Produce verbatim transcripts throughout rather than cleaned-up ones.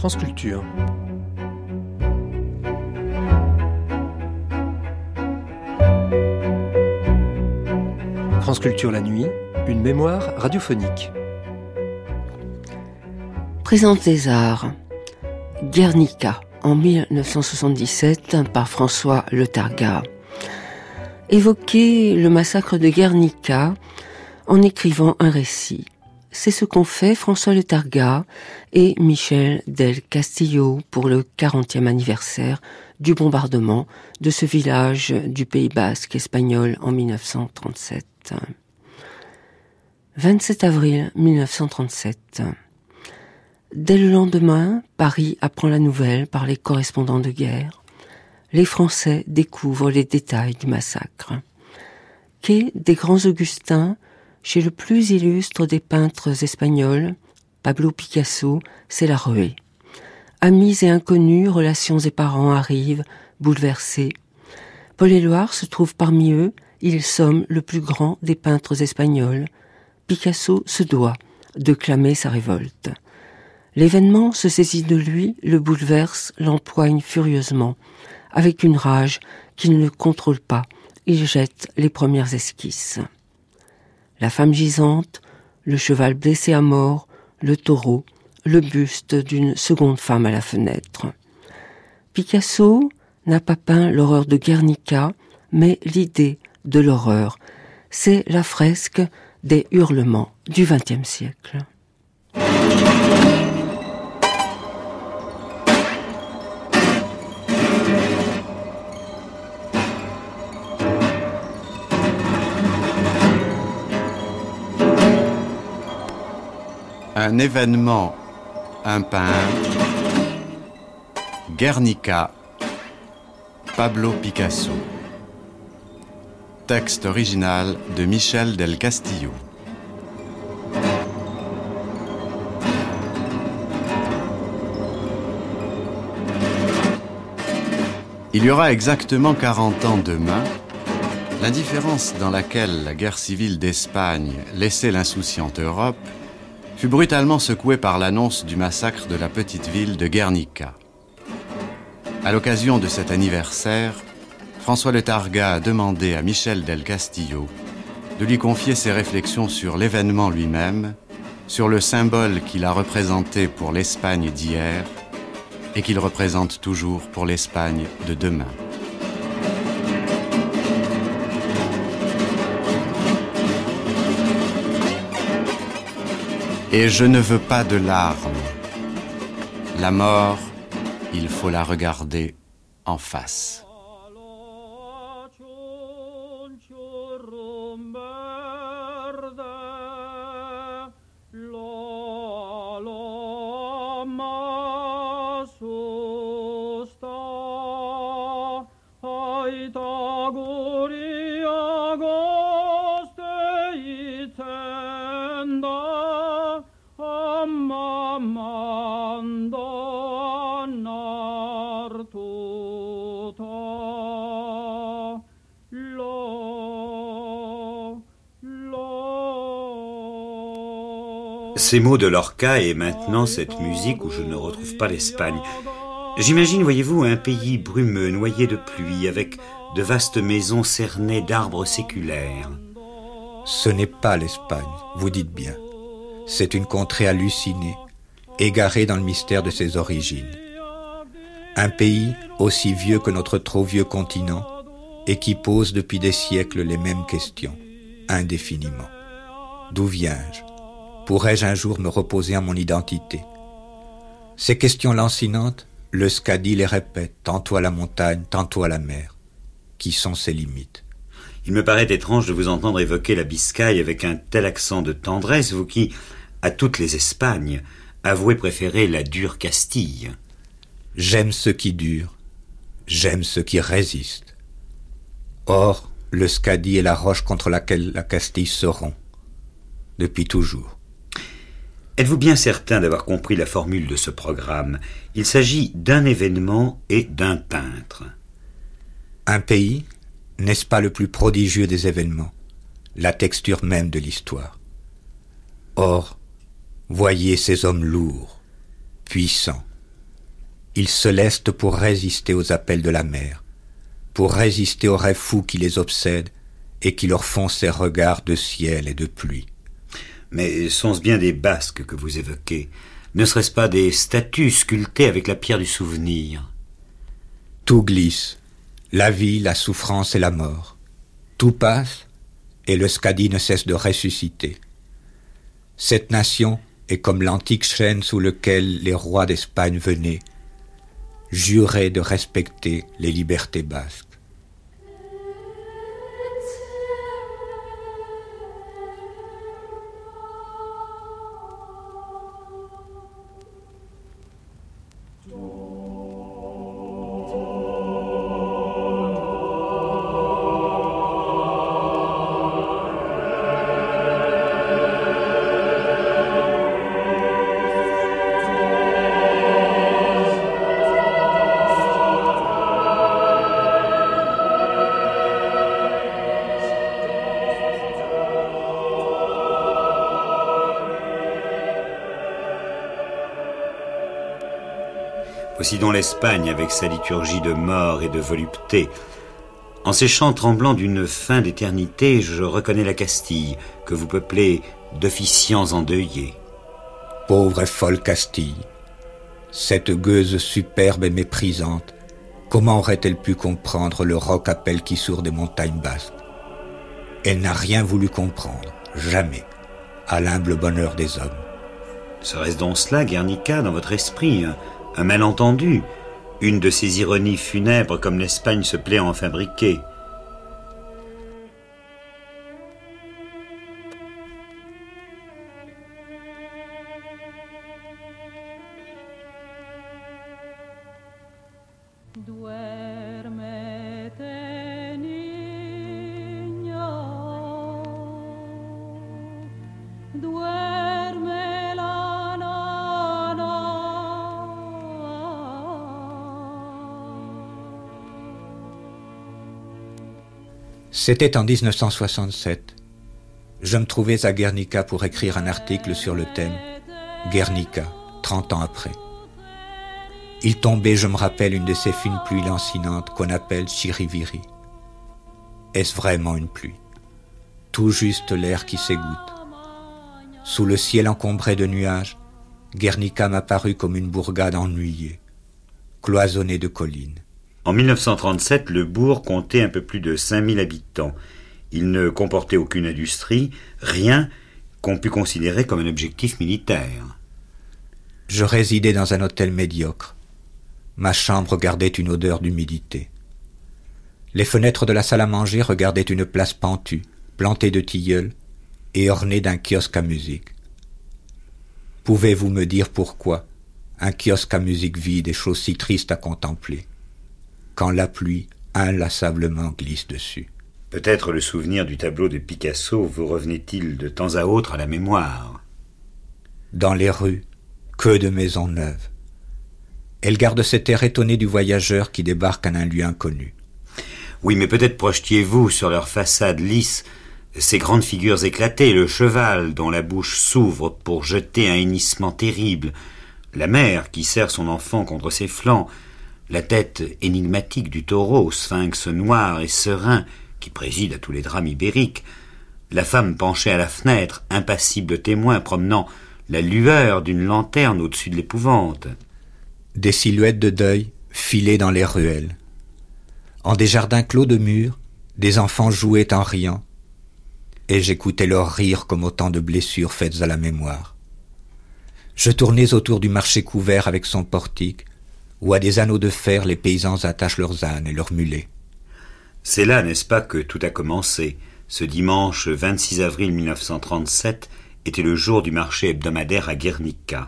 France Culture. France Culture la nuit, une mémoire radiophonique. Présence des arts. Guernica, en mille neuf cent soixante-dix-sept, par François Le Targa. Évoquer le massacre de Guernica en écrivant un récit. C'est ce qu'ont fait François Le Targa et Michel del Castillo pour le quarantième anniversaire du bombardement de ce village du Pays basque espagnol en mille neuf cent trente-sept. vingt-sept avril mille neuf cent trente-sept. Dès le lendemain, Paris apprend la nouvelle par les correspondants de guerre. Les Français découvrent les détails du massacre. Quai des Grands Augustins, chez le plus illustre des peintres espagnols, Pablo Picasso, c'est la ruée. Amis et inconnus, relations et parents arrivent, bouleversés. Paul Éluard se trouve parmi eux, il somme le plus grand des peintres espagnols. Picasso se doit de clamer sa révolte. L'événement se saisit de lui, le bouleverse, l'empoigne furieusement. Avec une rage qu'il ne contrôle pas, il jette les premières esquisses. La femme gisante, le cheval blessé à mort, le taureau, le buste d'une seconde femme à la fenêtre. Picasso n'a pas peint l'horreur de Guernica, mais l'idée de l'horreur. C'est la fresque des hurlements du vingtième siècle. Un événement, un peintre, Guernica, Pablo Picasso. Texte original de Michel del Castillo. Il y aura exactement quarante ans demain, l'indifférence dans laquelle la guerre civile d'Espagne laissait l'insouciante Europe fut brutalement secouée par l'annonce du massacre de la petite ville de Guernica. À l'occasion de cet anniversaire, François Le Targa a demandé à Michel del Castillo de lui confier ses réflexions sur l'événement lui-même, sur le symbole qu'il a représenté pour l'Espagne d'hier et qu'il représente toujours pour l'Espagne de demain. Et je ne veux pas de larmes. La mort, il faut la regarder en face. Ces mots de Lorca et maintenant cette musique où je ne retrouve pas l'Espagne. J'imagine, voyez-vous, un pays brumeux, noyé de pluie, avec de vastes maisons cernées d'arbres séculaires. Ce n'est pas l'Espagne, vous dites bien. C'est une contrée hallucinée, égarée dans le mystère de ses origines. Un pays aussi vieux que notre trop vieux continent et qui pose depuis des siècles les mêmes questions, indéfiniment. D'où viens-je ? Pourrais-je un jour me reposer en mon identité ? Ces questions lancinantes, le Scadi les répète, tantôt à la montagne, tantôt à la mer. Qui sont ses limites ? Il me paraît étrange de vous entendre évoquer la Biscaye avec un tel accent de tendresse, vous qui, à toutes les Espagnes, avouez préférer la dure Castille. J'aime ce qui dure, j'aime ce qui résiste. Or, le Scadi est la roche contre laquelle la Castille se rompt, depuis toujours. Êtes-vous bien certain d'avoir compris la formule de ce programme ? Il s'agit d'un événement et d'un peintre. Un pays, n'est-ce pas le plus prodigieux des événements, la texture même de l'histoire ? Or, voyez ces hommes lourds, puissants, Ils se lestent pour résister aux appels de la mer, pour résister aux rêves fous qui les obsèdent et qui leur font ces regards de ciel et de pluie. Mais sont-ce bien des basques que vous évoquez? Ne serait-ce pas des statues sculptées avec la pierre du souvenir? Tout glisse, la vie, la souffrance et la mort. Tout passe, et le Skadi ne cesse de ressusciter. Cette nation est comme l'antique chêne sous lequel les rois d'Espagne venaient, jurer de respecter les libertés basques. Voici donc l'Espagne avec sa liturgie de mort et de volupté. En ces chants tremblants d'une fin d'éternité, je reconnais la Castille, que vous peuplez d'officiants endeuillés. Pauvre et folle Castille, cette gueuse superbe et méprisante, comment aurait-elle pu comprendre le roc appel qui sourd des montagnes basques? Elle n'a rien voulu comprendre, jamais, à l'humble bonheur des hommes. Serait-ce donc cela, Guernica, dans votre esprit, un, un malentendu, une de ces ironies funèbres comme l'Espagne se plaît à en fabriquer? C'était en dix-neuf cent soixante-sept. Je me trouvais à Guernica pour écrire un article sur le thème « Guernica, trente ans après ». Il tombait, je me rappelle, une de ces fines pluies lancinantes qu'on appelle chiriviri. Est-ce vraiment une pluie? Tout juste l'air qui s'égoutte. Sous le ciel encombré de nuages, Guernica m'apparut comme une bourgade ennuyée, cloisonnée de collines. En mille neuf cent trente-sept, le bourg comptait un peu plus de cinq mille habitants. Il ne comportait aucune industrie, rien qu'on pût considérer comme un objectif militaire. Je résidais dans un hôtel médiocre. Ma chambre gardait une odeur d'humidité. Les fenêtres de la salle à manger regardaient une place pentue, plantée de tilleuls et ornée d'un kiosque à musique. Pouvez-vous me dire pourquoi un kiosque à musique vide est chose si triste à contempler, quand la pluie inlassablement glisse dessus? Peut-être le souvenir du tableau de Picasso vous revenait-il de temps à autre à la mémoire. Dans les rues, que de maisons neuves. Elles gardent cet air étonné du voyageur qui débarque en un lieu inconnu. Oui, mais peut-être projetiez-vous sur leurs façades lisses ces grandes figures éclatées, le cheval dont la bouche s'ouvre pour jeter un hennissement terrible, la mère qui serre son enfant contre ses flancs, la tête énigmatique du taureau, sphinx noir et serein, qui préside à tous les drames ibériques, la femme penchée à la fenêtre, impassible témoin, promenant la lueur d'une lanterne au-dessus de l'épouvante. Des silhouettes de deuil filées dans les ruelles. En des jardins clos de murs, des enfants jouaient en riant, et j'écoutais leurs rires comme autant de blessures faites à la mémoire. Je tournais autour du marché couvert avec son portique, où à des anneaux de fer les paysans attachent leurs ânes et leurs mulets. C'est là, n'est-ce pas, que tout a commencé. Ce dimanche vingt-six avril mille neuf cent trente-sept était le jour du marché hebdomadaire à Guernica.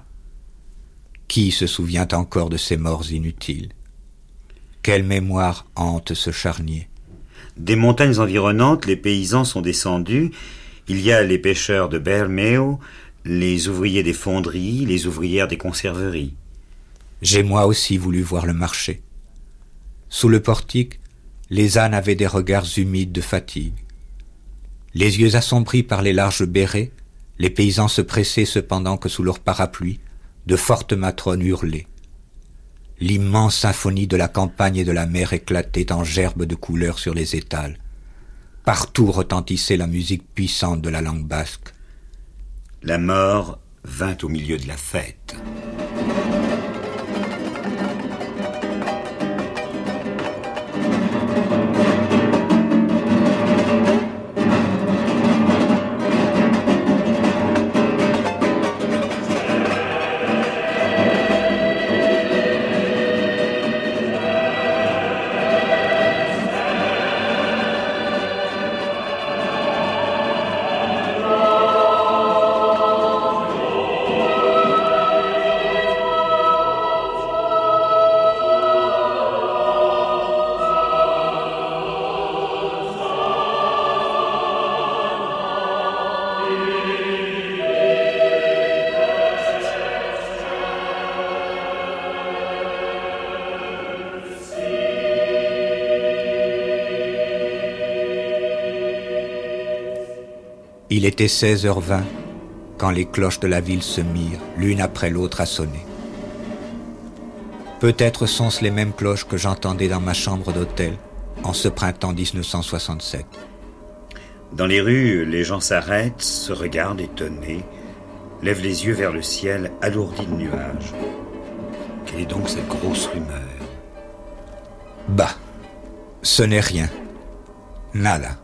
Qui se souvient encore de ces morts inutiles? Quelle mémoire hante ce charnier? Des montagnes environnantes, les paysans sont descendus. Il y a les pêcheurs de Bermeo, les ouvriers des fonderies, les ouvrières des conserveries. J'ai moi aussi voulu voir le marché. Sous le portique, les ânes avaient des regards humides de fatigue. Les yeux assombris par les larges bérets, les paysans se pressaient cependant que sous leurs parapluies, de fortes matrones hurlaient. L'immense symphonie de la campagne et de la mer éclatait en gerbes de couleurs sur les étals. Partout retentissait la musique puissante de la langue basque. La mort vint au milieu de la fête. Il était seize heures vingt quand les cloches de la ville se mirent, l'une après l'autre, à sonner. Peut-être sont-ce les mêmes cloches que j'entendais dans ma chambre d'hôtel en ce printemps dix-neuf cent soixante-sept. Dans les rues, les gens s'arrêtent, se regardent étonnés, lèvent les yeux vers le ciel alourdi de nuages. Quelle est donc cette grosse rumeur? Bah, ce n'est rien. Nada.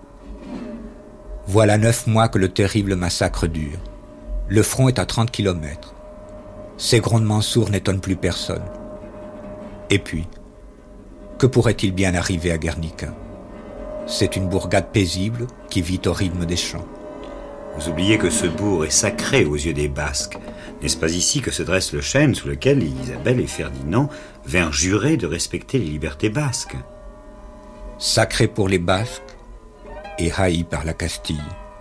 Voilà neuf mois que le terrible massacre dure. Le front est à trente kilomètres. Ces grondements sourds n'étonnent plus personne. Et puis, que pourrait-il bien arriver à Guernica? C'est une bourgade paisible qui vit au rythme des champs. Vous oubliez que ce bourg est sacré aux yeux des Basques. N'est-ce pas ici que se dresse le chêne sous lequel Isabelle et Ferdinand vinrent jurer de respecter les libertés basques? Sacré pour les Basques et haï par la Castille.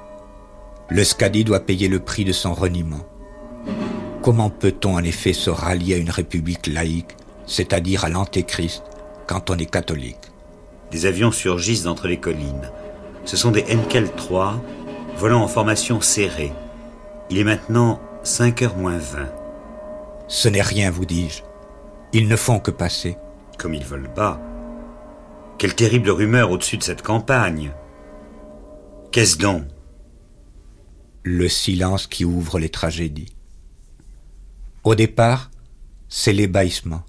Le Scadi doit payer le prix de son reniement. Comment peut-on en effet se rallier à une république laïque, c'est-à-dire à l'antéchrist, quand on est catholique? Des avions surgissent d'entre les collines. Ce sont des Henkel trois, volant en formation serrée. Il est maintenant cinq heures moins vingt. Ce n'est rien, vous dis-je. Ils ne font que passer. Comme ils volent bas. Quelle terrible rumeur au-dessus de cette campagne. Qu'est-ce donc? Le silence qui ouvre les tragédies. Au départ, c'est l'ébahissement.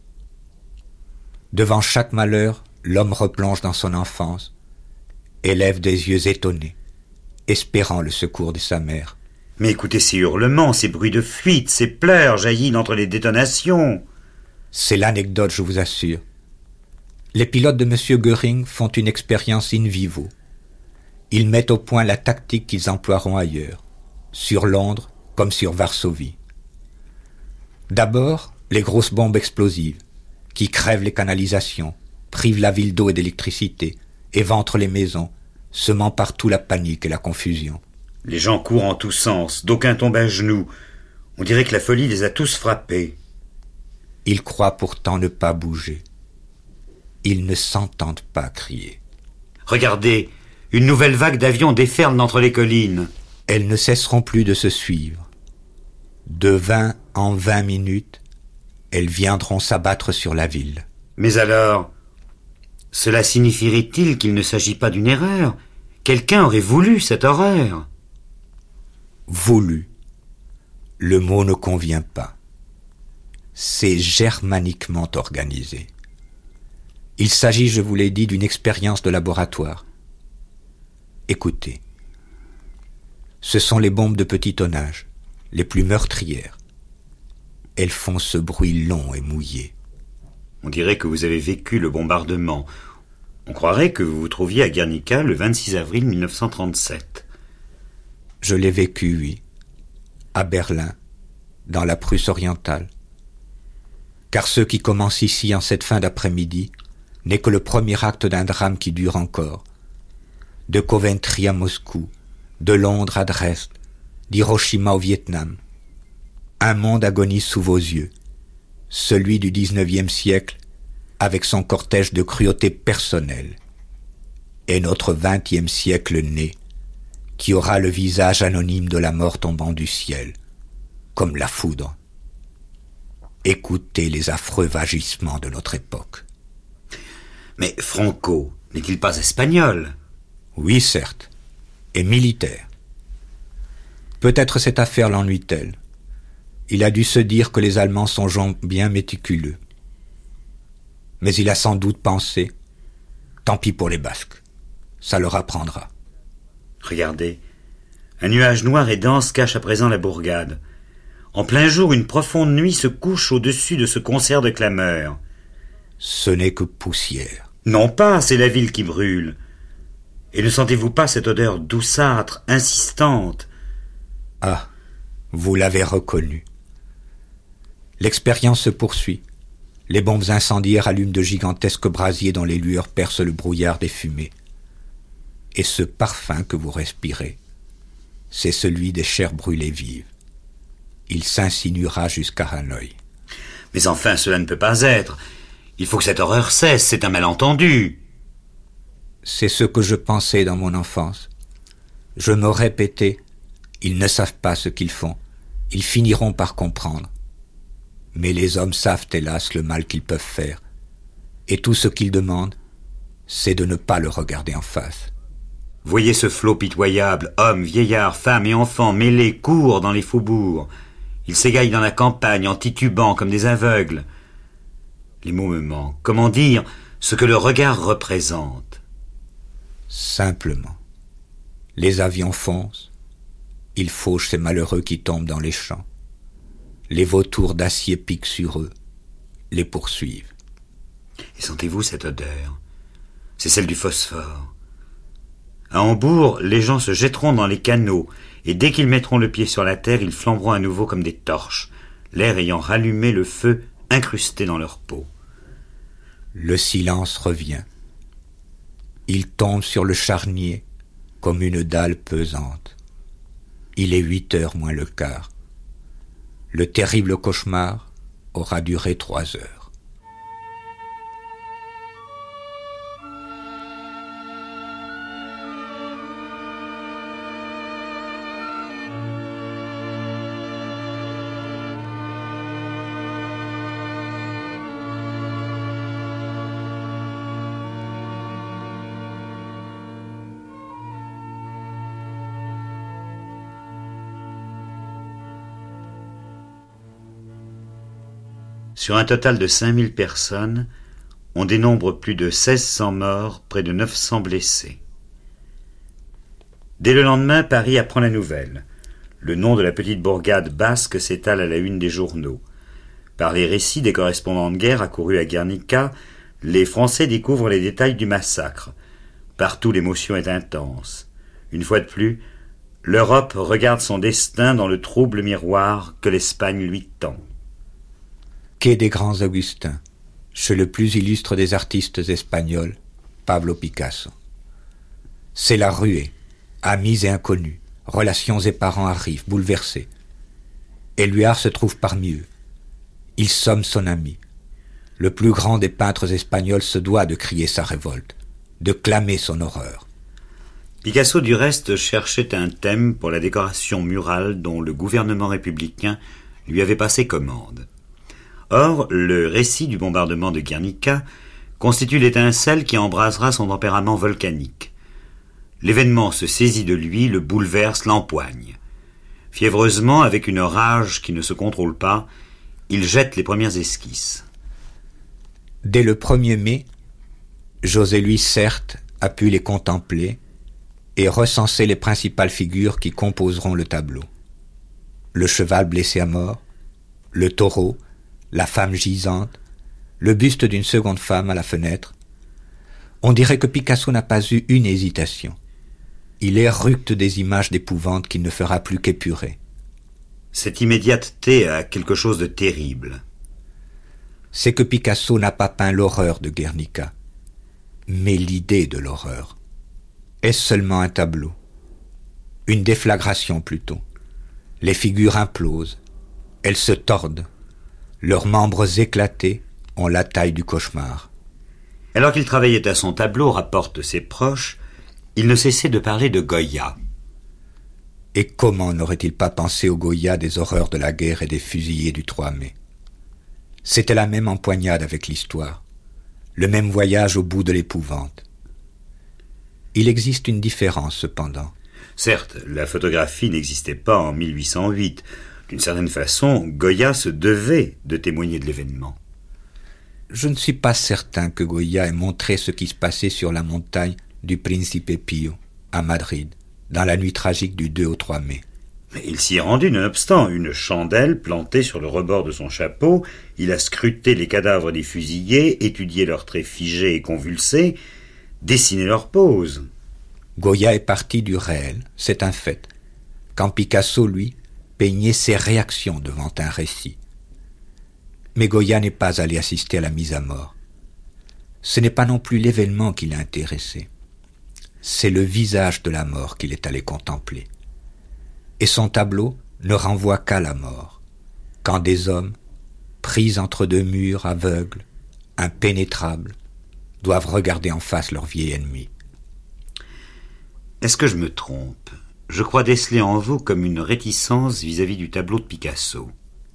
Devant chaque malheur, l'homme replonge dans son enfance, élève des yeux étonnés, espérant le secours de sa mère. Mais écoutez ces hurlements, ces bruits de fuite, ces pleurs jaillis d'entre les détonations. C'est l'anecdote, je vous assure. Les pilotes de M. Göring font une expérience in vivo. Ils mettent au point la tactique qu'ils emploieront ailleurs, sur Londres comme sur Varsovie. D'abord, les grosses bombes explosives, qui crèvent les canalisations, privent la ville d'eau et d'électricité, éventrent les maisons, semant partout la panique et la confusion. Les gens courent en tous sens, d'aucuns tombent à genoux. On dirait que la folie les a tous frappés. Ils croient pourtant ne pas bouger. Ils ne s'entendent pas crier. Regardez, une nouvelle vague d'avions déferle d'entre les collines. Elles ne cesseront plus de se suivre. De vingt en vingt minutes, elles viendront s'abattre sur la ville. Mais alors, cela signifierait-il qu'il ne s'agit pas d'une erreur? Quelqu'un aurait voulu cette horreur. Voulu. Le mot ne convient pas. C'est germaniquement organisé. Il s'agit, je vous l'ai dit, d'une expérience de laboratoire. Écoutez. Ce sont les bombes de petit tonnage, les plus meurtrières. Elles font ce bruit long et mouillé. On dirait que vous avez vécu le bombardement. On croirait que vous vous trouviez à Guernica le vingt-six avril mille neuf cent trente-sept. Je l'ai vécu, oui, à Berlin, dans la Prusse orientale. Car ce qui commence ici en cette fin d'après-midi n'est que le premier acte d'un drame qui dure encore. De Coventry à Moscou, de Londres à Dresde, d'Hiroshima au Vietnam. Un monde agonise sous vos yeux, celui du dix-neuvième siècle, avec son cortège de cruauté personnelle, et notre vingtième siècle né, qui aura le visage anonyme de la mort tombant du ciel, comme la foudre. Écoutez les affreux vagissements de notre époque. Mais Franco n'est-il pas espagnol? Oui, certes, et militaire. Peut-être cette affaire l'ennuie-t-elle. Il a dû se dire que les Allemands sont gens bien méticuleux. Mais il a sans doute pensé, tant pis pour les Basques, ça leur apprendra. Regardez, un nuage noir et dense cache à présent la bourgade. En plein jour, une profonde nuit se couche au-dessus de ce concert de clameurs. Ce n'est que poussière. Non pas, c'est la ville qui brûle. Et ne sentez-vous pas cette odeur douceâtre, insistante? Ah, vous l'avez reconnu. L'expérience se poursuit. Les bombes incendiaires allument de gigantesques brasiers dont les lueurs percent le brouillard des fumées. Et ce parfum que vous respirez, c'est celui des chairs brûlées vives. Il s'insinuera jusqu'à Hanoï. Mais enfin, cela ne peut pas être. Il faut que cette horreur cesse, c'est un malentendu. C'est ce que je pensais dans mon enfance. Je me répétais, ils ne savent pas ce qu'ils font. Ils finiront par comprendre. Mais les hommes savent, hélas, le mal qu'ils peuvent faire. Et tout ce qu'ils demandent, c'est de ne pas le regarder en face. Voyez ce flot pitoyable, hommes, vieillards, femmes et enfants mêlés courent dans les faubourgs. Ils s'égaillent dans la campagne en titubant comme des aveugles. Les mots me manquent. Comment dire ce que le regard représente? Simplement. Les avions foncent. Ils fauchent ces malheureux qui tombent dans les champs. Les vautours d'acier piquent sur eux, les poursuivent. Et sentez-vous cette odeur? C'est celle du phosphore. À Hambourg, les gens se jetteront dans les canaux, et dès qu'ils mettront le pied sur la terre, ils flamberont à nouveau comme des torches, l'air ayant rallumé le feu incrusté dans leur peau. Le silence revient. Il tombe sur le charnier comme une dalle pesante. Il est huit heures moins le quart. Le terrible cauchemar aura duré trois heures. Sur un total de cinq mille personnes, on dénombre plus de seize cents morts, près de neuf cents blessés. Dès le lendemain, Paris apprend la nouvelle. Le nom de la petite bourgade basque s'étale à la une des journaux. Par les récits des correspondants de guerre accourus à Guernica, les Français découvrent les détails du massacre. Partout, l'émotion est intense. Une fois de plus, l'Europe regarde son destin dans le trouble miroir que l'Espagne lui tend. Quai des Grands Augustins, chez le plus illustre des artistes espagnols, Pablo Picasso. C'est la ruée, amis et inconnus, relations et parents arrivent, bouleversés. Éluard se trouve parmi eux. Il somme son ami. Le plus grand des peintres espagnols se doit de crier sa révolte, de clamer son horreur. Picasso, du reste, cherchait un thème pour la décoration murale dont le gouvernement républicain lui avait passé commande. Or, le récit du bombardement de Guernica constitue l'étincelle qui embrasera son tempérament volcanique. L'événement se saisit de lui, le bouleverse, l'empoigne. Fiévreusement, avec une rage qui ne se contrôle pas, il jette les premières esquisses. Dès le premier mai, José Luis, certes, a pu les contempler et recenser les principales figures qui composeront le tableau. Le cheval blessé à mort, le taureau, la femme gisante, le buste d'une seconde femme à la fenêtre. On dirait que Picasso n'a pas eu une hésitation. Il éructe des images d'épouvante qu'il ne fera plus qu'épurer. Cette immédiateté a quelque chose de terrible. C'est que Picasso n'a pas peint l'horreur de Guernica, mais l'idée de l'horreur. Est-ce seulement un tableau? Une déflagration plutôt. Les figures implosent, elles se tordent. Leurs membres éclatés ont la taille du cauchemar. Alors qu'il travaillait à son tableau, rapportent ses proches, il ne cessait de parler de Goya. Et comment n'aurait-il pas pensé au Goya des horreurs de la guerre et des fusillés du trois mai? C'était la même empoignade avec l'histoire, le même voyage au bout de l'épouvante. Il existe une différence cependant. Certes, la photographie n'existait pas en mille huit cent huit. D'une certaine façon, Goya se devait de témoigner de l'événement. Je ne suis pas certain que Goya ait montré ce qui se passait sur la montagne du Principe Pio, à Madrid, dans la nuit tragique du deux au trois mai. Mais il s'y est rendu nonobstant, une chandelle plantée sur le rebord de son chapeau. Il a scruté les cadavres des fusillés, étudié leurs traits figés et convulsés, dessiné leurs poses. Goya est parti du réel, c'est un fait, quand Picasso, lui, peignait ses réactions devant un récit. Mais Goya n'est pas allé assister à la mise à mort. Ce n'est pas non plus l'événement qui l'a intéressé. C'est le visage de la mort qu'il est allé contempler. Et son tableau ne renvoie qu'à la mort, quand des hommes, pris entre deux murs aveugles, impénétrables, doivent regarder en face leur vieil ennemi. Est-ce que je me trompe ? Je crois déceler en vous comme une réticence vis-à-vis du tableau de Picasso.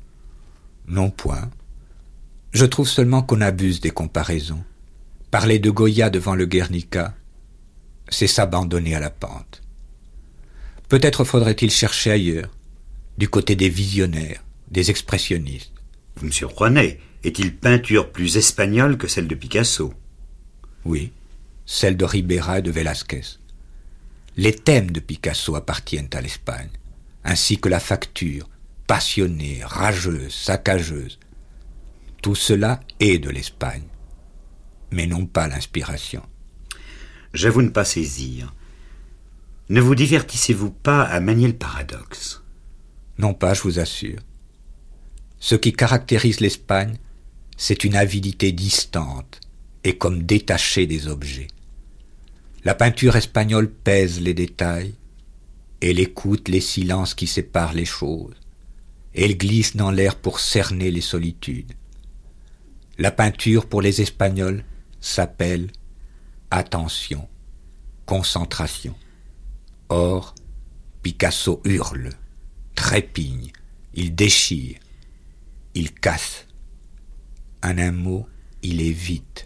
Non point. Je trouve seulement qu'on abuse des comparaisons. Parler de Goya devant le Guernica, c'est s'abandonner à la pente. Peut-être faudrait-il chercher ailleurs, du côté des visionnaires, des expressionnistes. Vous me surprenez. Est-il peinture plus espagnole que celle de Picasso ? Oui, celle de Ribera et de Velázquez. Les thèmes de Picasso appartiennent à l'Espagne, ainsi que la facture, passionnée, rageuse, saccageuse. Tout cela est de l'Espagne, mais non pas l'inspiration. J'avoue ne pas saisir. Ne vous divertissez-vous pas à manier le paradoxe ? Non pas, je vous assure. Ce qui caractérise l'Espagne, c'est une avidité distante et comme détachée des objets. La peinture espagnole pèse les détails, elle écoute les silences qui séparent les choses, elle glisse dans l'air pour cerner les solitudes. La peinture pour les Espagnols s'appelle attention, concentration. Or, Picasso hurle, trépigne, il déchire, il casse. En un mot, il est vite.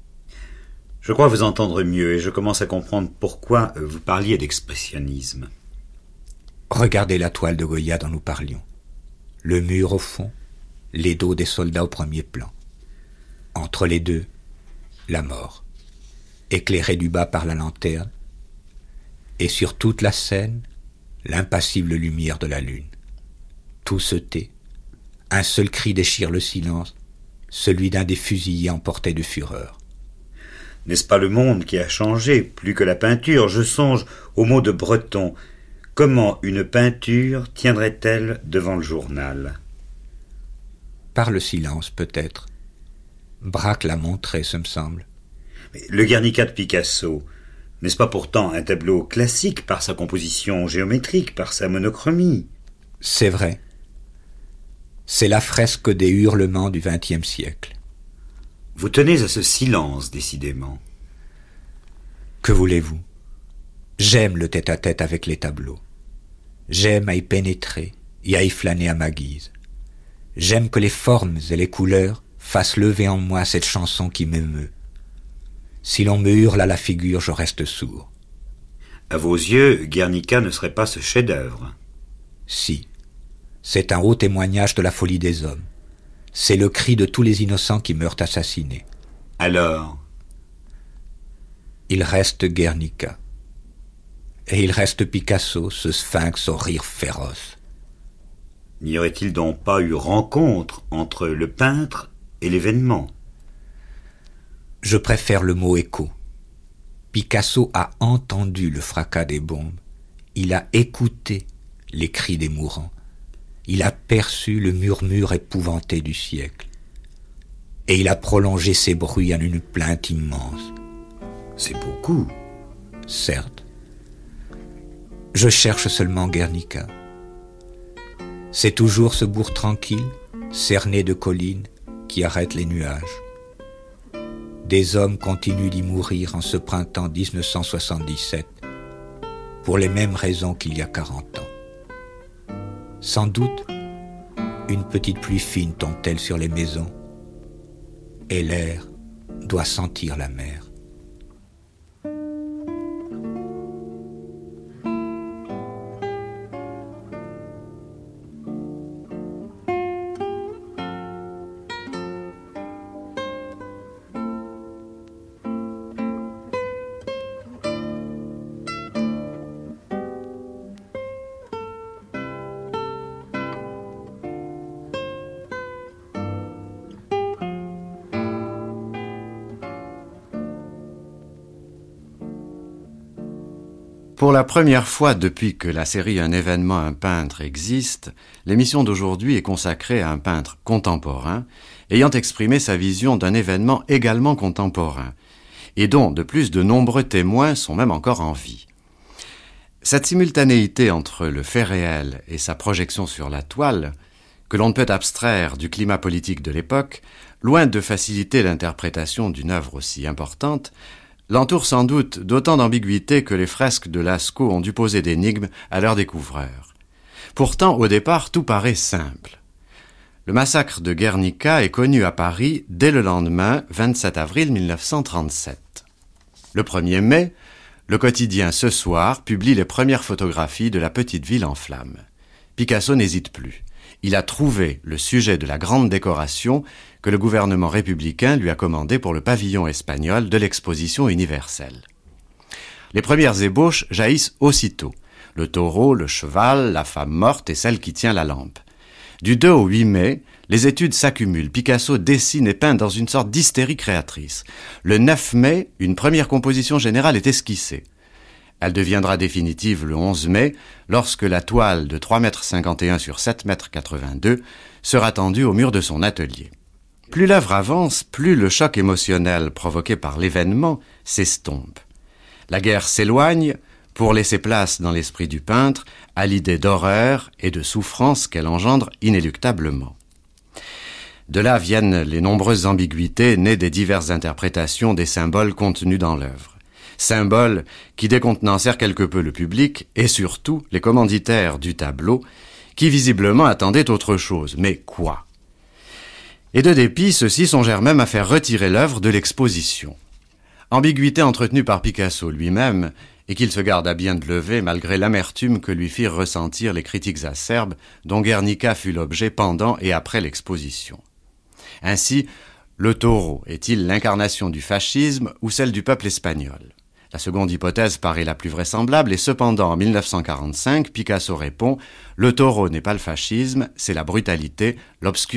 Je crois vous entendre mieux et je commence à comprendre pourquoi vous parliez d'expressionnisme. Regardez la toile de Goya dont nous parlions. Le mur au fond, les dos des soldats au premier plan. Entre les deux, la mort, éclairée du bas par la lanterne, et sur toute la scène, l'impassible lumière de la lune. Tout se tait. Un seul cri déchire le silence, celui d'un des fusillés emporté de fureur. N'est-ce pas le monde qui a changé, plus que la peinture ? Je songe aux mots de Breton. Comment une peinture tiendrait-elle devant le journal ? Par le silence, peut-être. Braque l'a montré, ce me semble. Mais le Guernica de Picasso, n'est-ce pas pourtant un tableau classique par sa composition géométrique, par sa monochromie ? C'est vrai. C'est la fresque des hurlements du vingtième siècle. Vous tenez à ce silence, décidément. Que voulez-vous ? J'aime le tête-à-tête avec les tableaux. J'aime à y pénétrer et à y flâner à ma guise. J'aime que les formes et les couleurs fassent lever en moi cette chanson qui m'émeut. Si l'on me hurle à la figure, je reste sourd. À vos yeux, Guernica ne serait pas ce chef-d'œuvre ? Si. C'est un haut témoignage de la folie des hommes. C'est le cri de tous les innocents qui meurent assassinés. Alors ? Il reste Guernica. Et il reste Picasso, ce sphinx au rire féroce. N'y aurait-il donc pas eu rencontre entre le peintre et l'événement ? Je préfère le mot écho. Picasso a entendu le fracas des bombes. Il a écouté les cris des mourants. Il a perçu le murmure épouvanté du siècle. Et il a prolongé ces bruits en une plainte immense. C'est beaucoup. Certes. Je cherche seulement Guernica. C'est toujours ce bourg tranquille, cerné de collines, qui arrête les nuages. Des hommes continuent d'y mourir en ce printemps dix-neuf cent soixante-dix-sept, pour les mêmes raisons qu'il y a quarante ans. Sans doute, une petite pluie fine tombe-t-elle sur les maisons et l'air doit sentir la mer. Pour la première fois depuis que la série Un événement, un peintre existe, l'émission d'aujourd'hui est consacrée à un peintre contemporain, ayant exprimé sa vision d'un événement également contemporain, et dont, de plus, de nombreux témoins sont même encore en vie. Cette simultanéité entre le fait réel et sa projection sur la toile, que l'on ne peut abstraire du climat politique de l'époque, loin de faciliter l'interprétation d'une œuvre aussi importante, l'entoure sans doute d'autant d'ambiguïté que les fresques de Lascaux ont dû poser d'énigmes à leurs découvreurs. Pourtant, au départ, tout paraît simple. Le massacre de Guernica est connu à Paris dès le lendemain, vingt-sept avril mille neuf cent trente-sept. Le premier mai, le quotidien Ce Soir publie les premières photographies de la petite ville en flammes. Picasso n'hésite plus. Il a trouvé le sujet de la grande décoration que le gouvernement républicain lui a commandé pour le pavillon espagnol de l'exposition universelle. Les premières ébauches jaillissent aussitôt. Le taureau, le cheval, la femme morte et celle qui tient la lampe. Du deux au huit mai, les études s'accumulent. Picasso dessine et peint dans une sorte d'hystérie créatrice. Le neuf mai, une première composition générale est esquissée. Elle deviendra définitive le onze mai, lorsque la toile de trois mètres cinquante et un sur sept mètres quatre-vingt-deux sera tendue au mur de son atelier. Plus l'œuvre avance, plus le choc émotionnel provoqué par l'événement s'estompe. La guerre s'éloigne pour laisser place dans l'esprit du peintre à l'idée d'horreur et de souffrance qu'elle engendre inéluctablement. De là viennent les nombreuses ambiguïtés nées des diverses interprétations des symboles contenus dans l'œuvre. Symboles qui décontenancèrent quelque peu le public et surtout les commanditaires du tableau qui visiblement attendaient autre chose. Mais quoi ? Et de dépit, ceux-ci songèrent même à faire retirer l'œuvre de l'exposition. Ambiguïté entretenue par Picasso lui-même et qu'il se garda bien de lever malgré l'amertume que lui firent ressentir les critiques acerbes dont Guernica fut l'objet pendant et après l'exposition. Ainsi, le taureau est-il l'incarnation du fascisme ou celle du peuple espagnol ? La seconde hypothèse paraît la plus vraisemblable et cependant, en mille neuf cent quarante-cinq, Picasso répond « Le taureau n'est pas le fascisme, c'est la brutalité, l'obscurité ».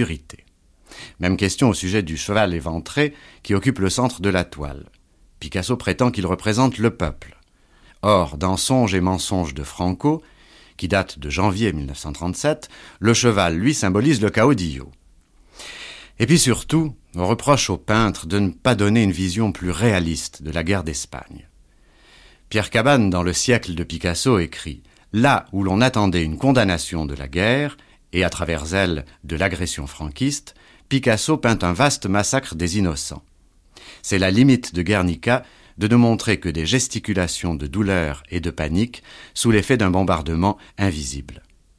Même question au sujet du cheval éventré qui occupe le centre de la toile. Picasso prétend qu'il représente le peuple. Or, dans Songes et mensonges de Franco, qui date de janvier mille neuf cent trente-sept, le cheval, lui, symbolise le caudillo. Et puis surtout, on reproche au peintre de ne pas donner une vision plus réaliste de la guerre d'Espagne. Pierre Cabane, dans Le siècle de Picasso, écrit « Là où l'on attendait une condamnation de la guerre, et à travers elle de l'agression franquiste, Picasso peint un vaste massacre des innocents. C'est la limite de Guernica de ne montrer que des gesticulations de douleur et de panique sous l'effet d'un bombardement invisible. »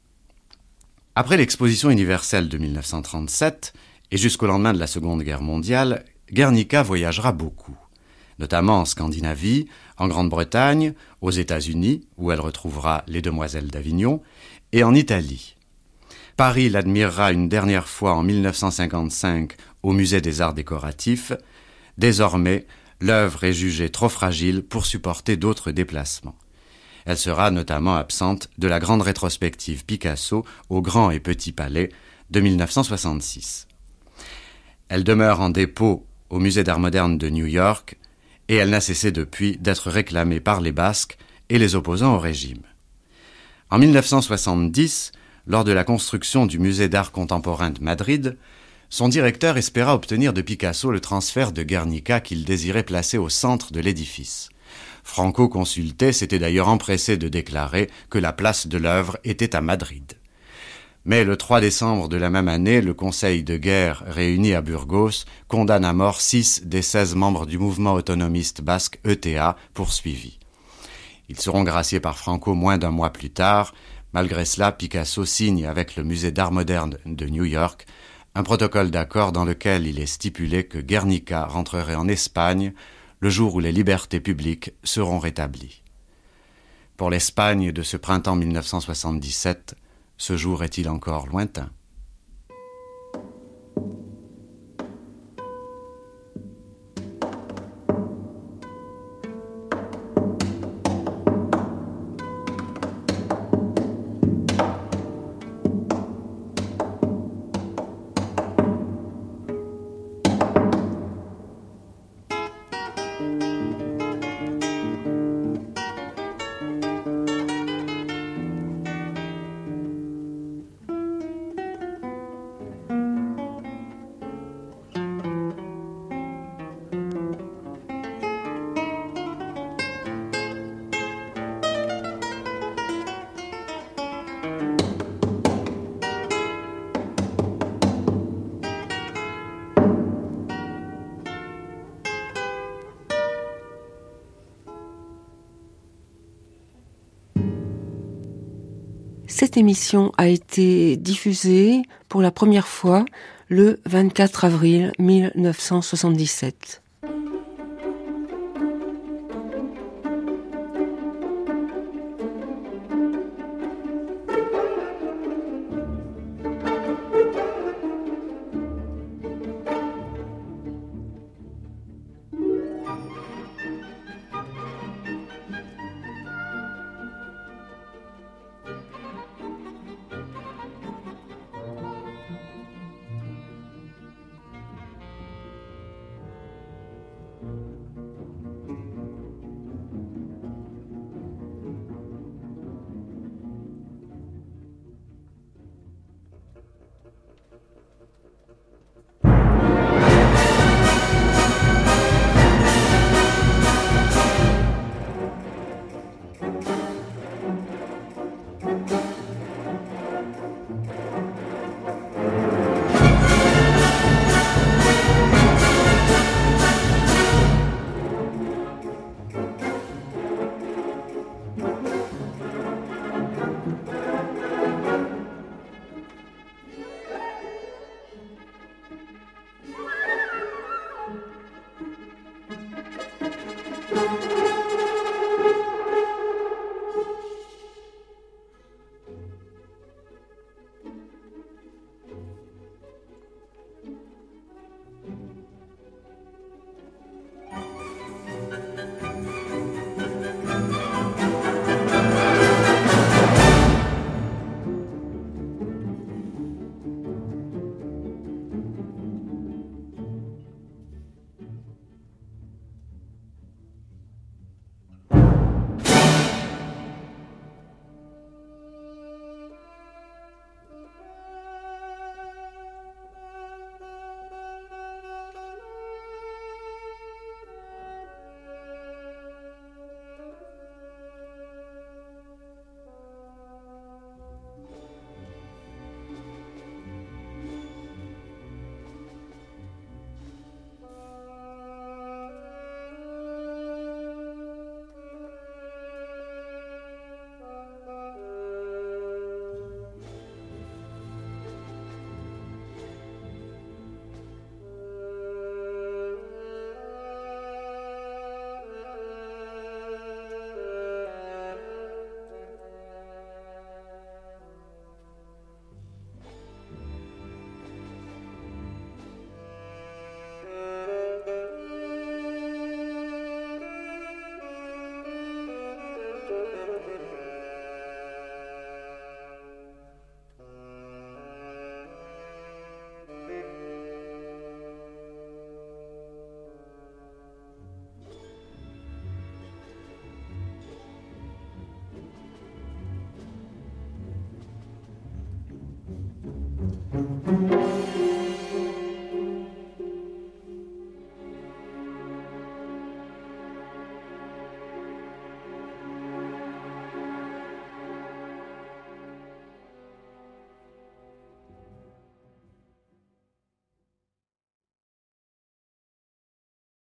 Après l'exposition universelle de mille neuf cent trente-sept, et jusqu'au lendemain de la Seconde Guerre mondiale, Guernica voyagera beaucoup, notamment en Scandinavie, en Grande-Bretagne, aux États-Unis, où elle retrouvera les Demoiselles d'Avignon, et en Italie. Paris l'admirera une dernière fois en mille neuf cent cinquante-cinq au Musée des Arts Décoratifs. Désormais, l'œuvre est jugée trop fragile pour supporter d'autres déplacements. Elle sera notamment absente de la grande rétrospective Picasso au Grand et Petit Palais de mille neuf cent soixante-six. Elle demeure en dépôt au Musée d'Art moderne de New York et elle n'a cessé depuis d'être réclamée par les Basques et les opposants au régime. En mille neuf cent soixante-dix, lors de la construction du Musée d'Art contemporain de Madrid, son directeur espéra obtenir de Picasso le transfert de Guernica qu'il désirait placer au centre de l'édifice. Franco, consulté, s'était d'ailleurs empressé de déclarer que la place de l'œuvre était à Madrid. Mais le trois décembre de la même année, le Conseil de guerre réuni à Burgos condamne à mort six des seize membres du mouvement autonomiste basque E T A poursuivis. Ils seront graciés par Franco moins d'un mois plus tard. Malgré cela, Picasso signe avec le Musée d'Art moderne de New York Un protocole d'accord dans lequel il est stipulé que Guernica rentrerait en Espagne le jour où les libertés publiques seront rétablies. Pour l'Espagne de ce printemps mille neuf cent soixante-dix-sept, ce jour est-il encore lointain? Cette émission a été diffusée pour la première fois le vingt-quatre avril mille neuf cent soixante-dix-sept.